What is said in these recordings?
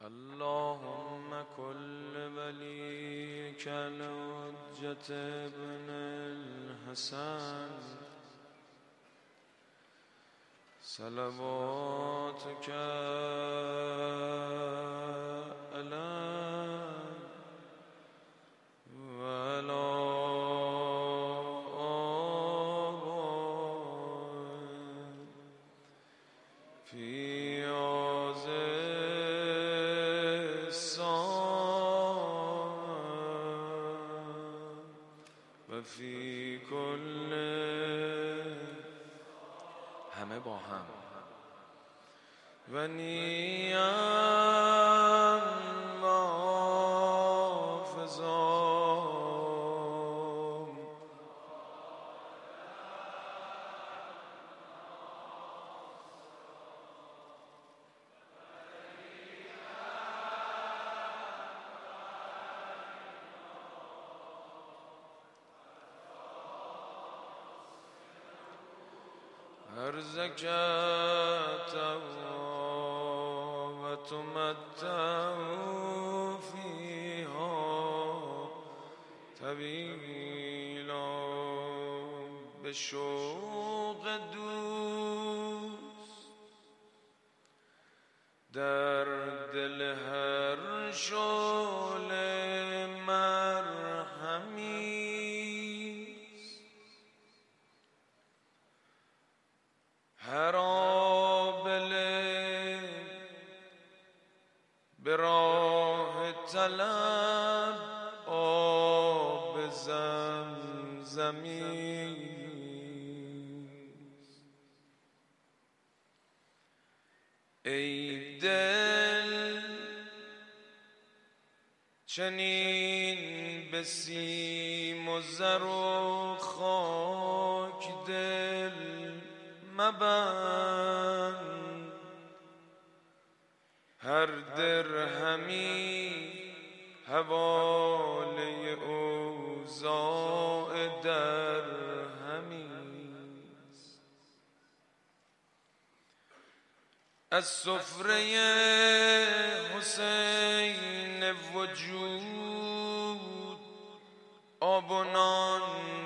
اللهم كل وليك الحجة ابن الحسن صلواتك عليه وعلى آبائه في هذه الساعة وفي كل همه با هم و نیام و حافظام ارزکت و تمتع فیها طویلا به شوق دوست در دل هر شعله مرهمی هر آبله به راه طلب آب زمزمی ای دل چنین به سیم و زر و خاک دل مبند هر درهمی حواله اوضاع درهمی از سفره حسین وجود آب و نان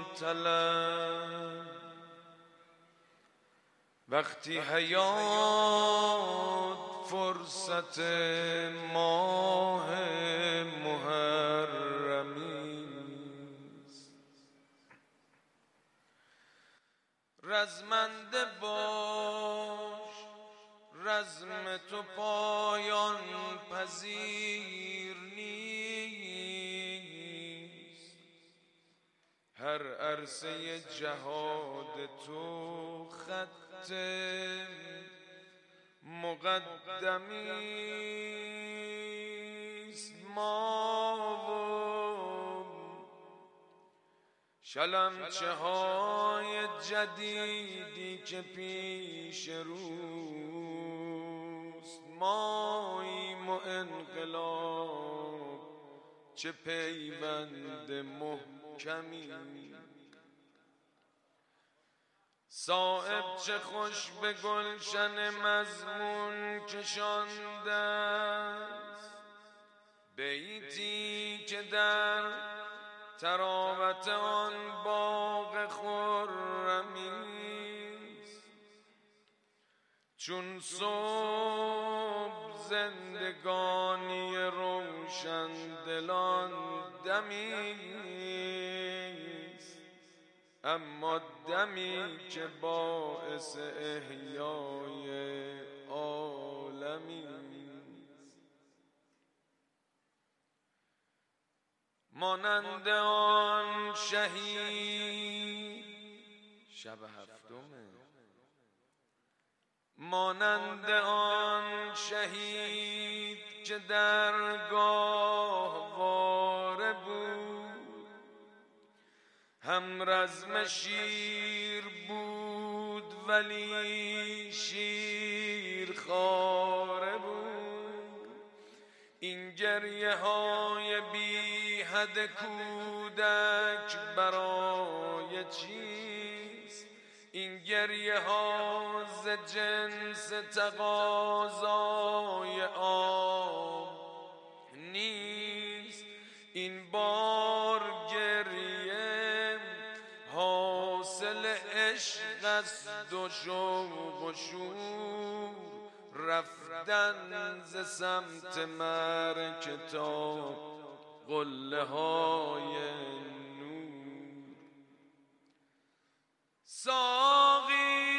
طلب وقتی حیات فرصت ماه محرمی است رزمنده باش رزم تو پایان پذیر نیست هر عرصه جهاد تو خط مقدمیست ما و شلمچه های جدیدی که پیش روست ماییم و انقلاب چه پیوند محکمی صایب چه خوش به گلشن مضمون کشانده است بیتی که در طراوت آن باغ خرمی است چون صبح زندگانی روشن دلان دمی اما دمی که باعث احیای عالمی مانند آن شهید شب هفتمه مانند آن شهید که در گاهواره بود هم رزم شیر بود ولی شیر خواره بود این گریه های بی حد کودک برای چیست این گریه ها ز جنس تقاضای آب این بار گریه حاصل عشق است و شوق و شور، رفتن ز سمت مرگ تا قله های نور. ساقی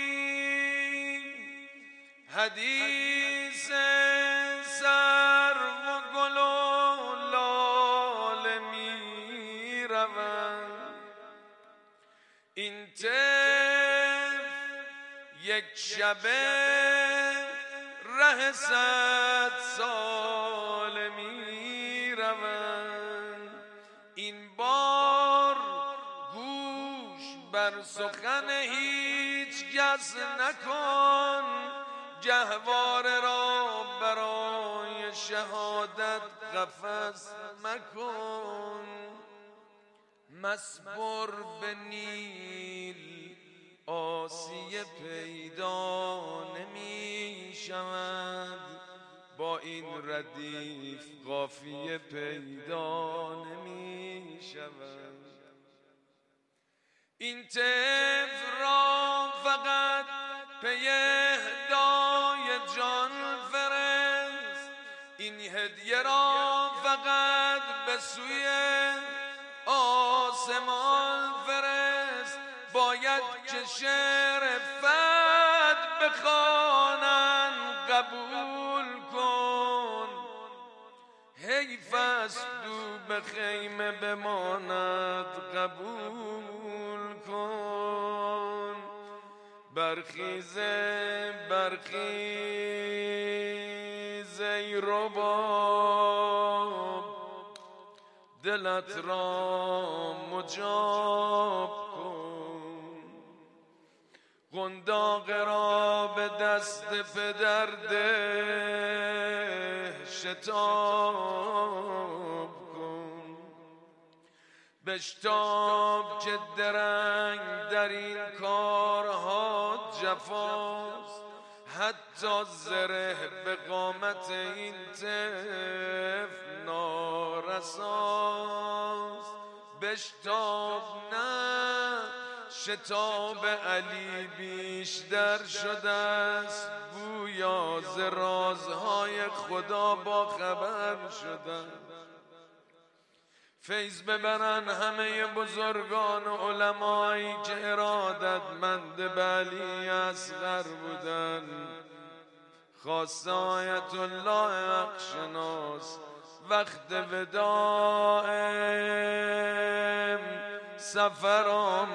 حدیث سرو و گل و لاله می روند، این طفل یک شبه ره 100 ساله می روند. این بار گوش بر سخن هیچ کس نکن، گهواره را برای شهادت قفس مکن. مسپر به نیل آسیه پیدا نمی شود، با این ردیف قافیه پیدا نمی شود. این طفل را فقط پی اهدای جان فرست، این هدیه را فقط به سوی آسمان فرست. باید که شعر فد بخوانن قبول کن، حیف است او به خیمه بماند قبول کن. برخیزه برخیز ای رباب، دلت را مجاب کن. قنداق را به دست پدر ده، شتاب کن. بشتاب که درنگ در این کارها جفاست، حتی زره به قامت این طفل نارساست. بشتاب نه شتاب علی بیشتر شده است، گویا ز رازهای خدا با خبر شده. فیض ببرن همه بزرگان و علمایی که ارادتمند به علی اصغر بودن. خواست آیت الله حق شناس وقت وداع سفر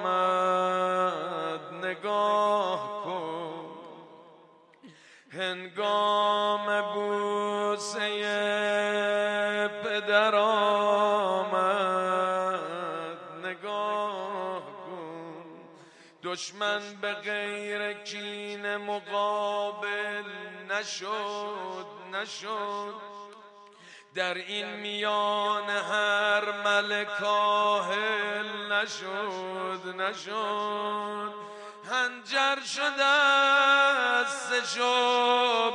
آمد، نگاه کن. هنگام بوسه پدر آمد، نگاه کن. دشمن به غیر کین مقابل نشد. در این میان هر ملک کاهل نشد. هنجر شده است شب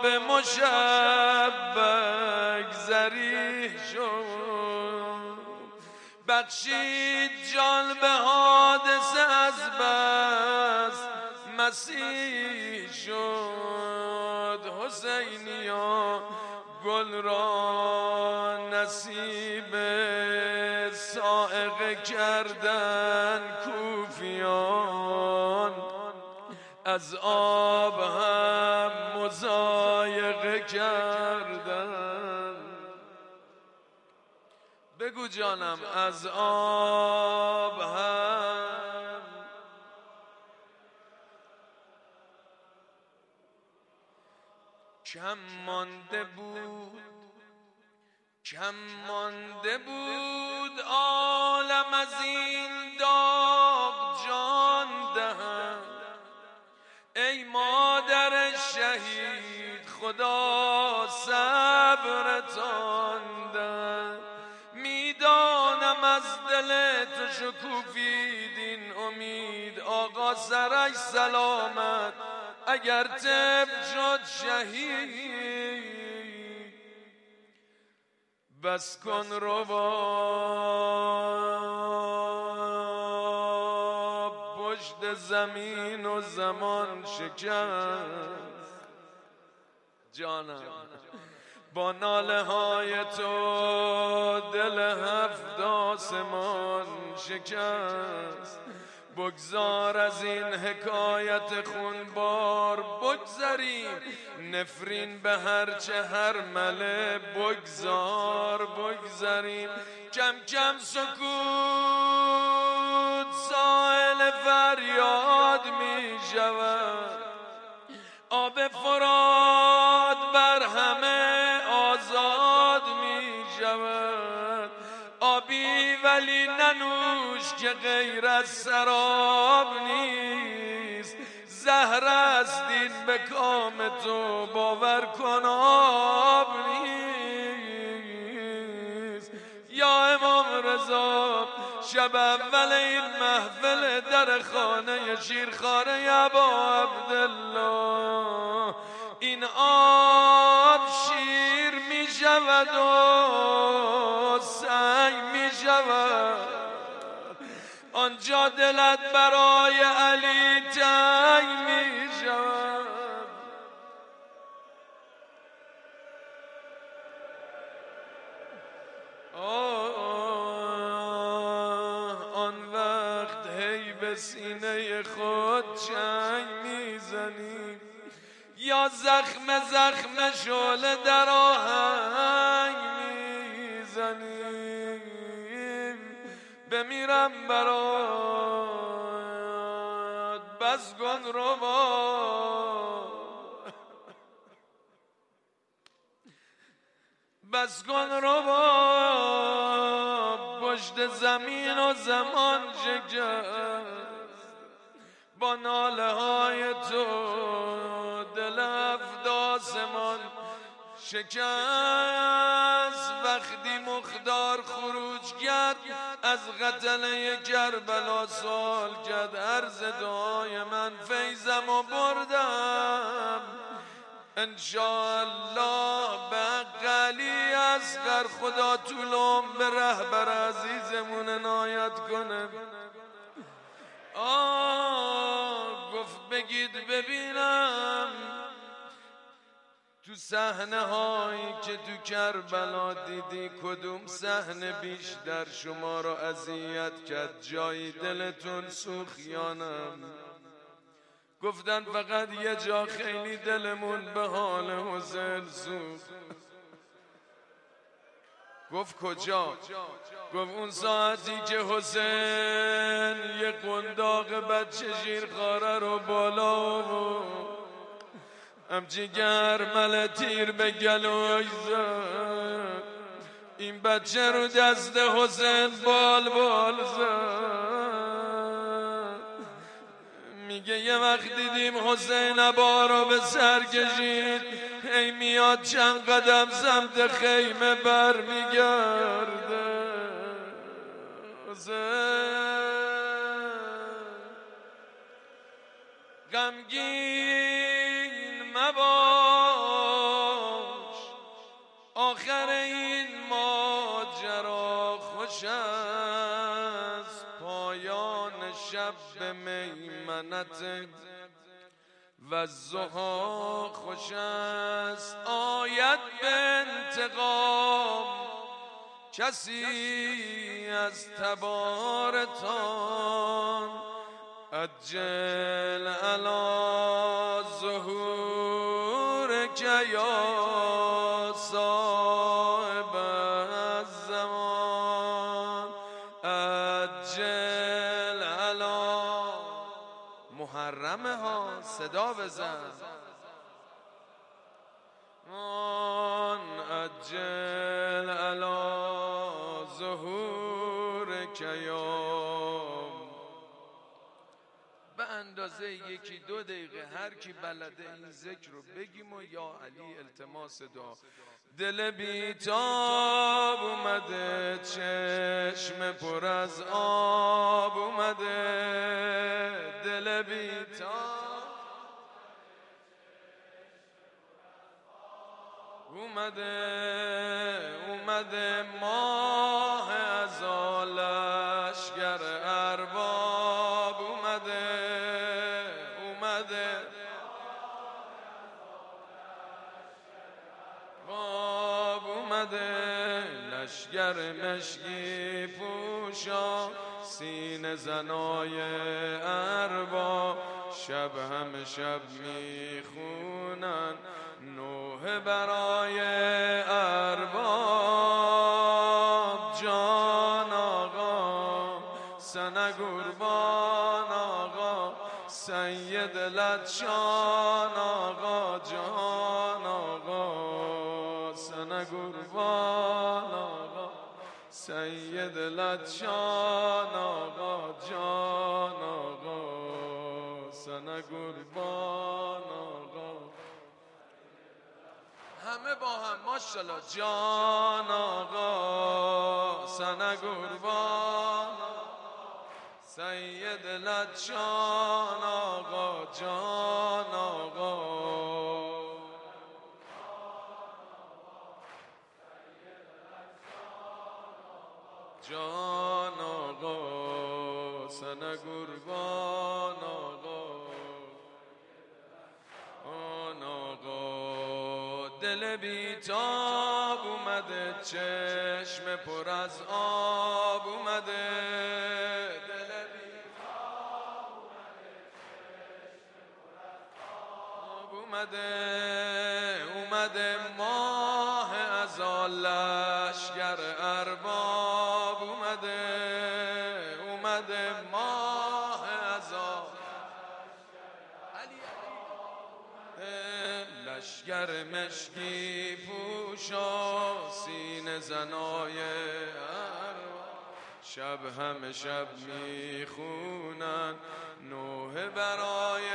مشبک زریح شد. بخشید جان به حادثه از بس مسیح شد. حسینیا گل را نصیب صاعقه کردن کوفیان، از آب هم مضایقه کردن. بگو جانم از آب هم کم مانده بود عالم از این داغ جان دهد. ای مادر شهید خدا صبرتان ده. میدانم از دل تو شکوفید این امید، آقا سرش سلامت اگر طب شد شهید. بس کن رباب پشت زمین و زمان شکست جانم با ناله های تو دل هفت آسمان شکست بگذار از این حکایت خونبار بگذاریم نفرین به هرچه هر مله بگذاریم کم کم سکوت سائل فریاد می شود آب فرات بر همه آزاد می شود آبی ولی ننوش که غیر از سراب نیست زهر است این به کام تو باور کن آب نیست یا امام رضا شب اول این محفل در خانه شیرخواره ابا عبدالله این آب شیر می شود و سنگ می شود آنجا دلت برای علی تنگ می شود آن وقت هی به سینه خود چنگ میزنی یا زخم شعله در آهنگ میزنیم بمیرم برات بس کن رباب بس کن رباب پشت زمین و زمان شکست با ناله های تو دل هفت آسمان شکست وقتی مقدار خروج کرد از قتله کربلا سوال کرد عرض دعای من فیضم و بردم انشاءالله به علی اصغر خدا طول عمر به رهبر عزیزمون عنایت کنه گفت بگید ببینم تو صحنه هایی که تو کربلا دیدی کدوم صحنه بیشتر شما را اذیت کرد جایی دلتون سوخت یا نه گفتن فقط یه جا خیلی دلمون به حال حسین سوخت گفت کجا؟ گفت اون ساعتی که حسین یه قنداق بچه شیرخواره رو بالا آورد همچی گرمل تیر به گلوی زد این بچه رو دست حسین بال زد میگه یه وقت دیدیم حسین عبا رو به سر کشید هی میاد چند قدم سمت خیمه بر میگرده حسین غمگین مباش آخر این ماجرا خوش است پایان شب به میمنت و الضحی خوش است آید به انتقام کسی از تبارتان عجل علی ظهور که یا صاحب الزمان عجل علی محرمه ها صدا بزن آن عجل علی ظهور که یا به اندازه یکی دو دقیقه هر کی بلده این ذکر رو بگیم و یا علی التماس دعا دل بیتاب اومده چشم پر از آب اومده دل بیتاب اومده اومده ماه ازالشگر ارباب اومده باب اومده لشگر مشکی پوشا سینه زنای ارباب شب هم شب میخونن نوحه برای ارباب جان آقا سنه قربان آقا سید لطشان آقا جان آقا سنه قربان آقا سید لطشان آقا جان آقا سنه قربان آقا همه با هم ماشاءالله جان آقا سنه قربان سید لطشان آقا جان آقا جان آقا سنه قربان آقا آن آقا دل بیتاب اومده چشم پر از آب اومده دل بیتاب اومده ماه ازال لشگر ارباب اومده ماه ازال لشگر مشکی پوشا سینه زنای ارباب شب همه شب میخونن نوحه برای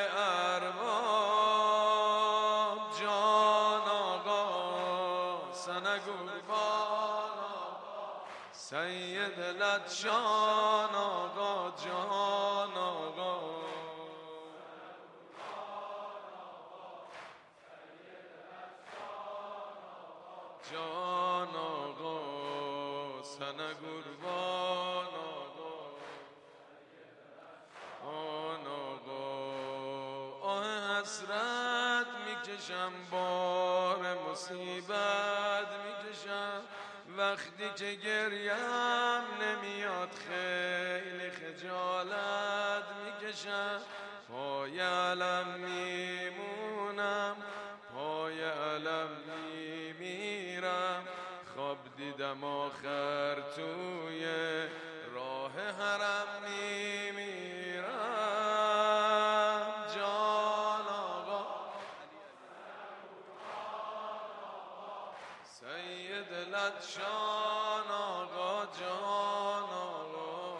ارباب جان آقا سنه قربان آقا سید لطشان آقا جان آقا جان آقا سنه قربان آقا آن آقا آه حسرت میکشم بار مصیبت میکشم وقتی که گریم نمیاد خیلی خجالت میکشم پای علم میمونم پای علم میمیرم خواب دیدم آخر توی راه حرم میمیرم جان آقا سید لطشان آقا جان آقا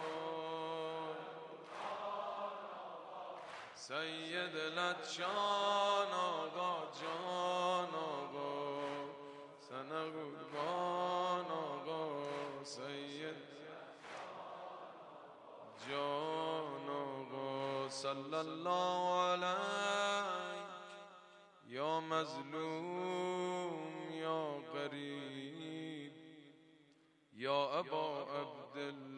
سید لطشان آقا جان آقا سنه قربان آقا سید جان آقا صلی الله علیک یا مظلوم یا غریب یا ابا عبدالله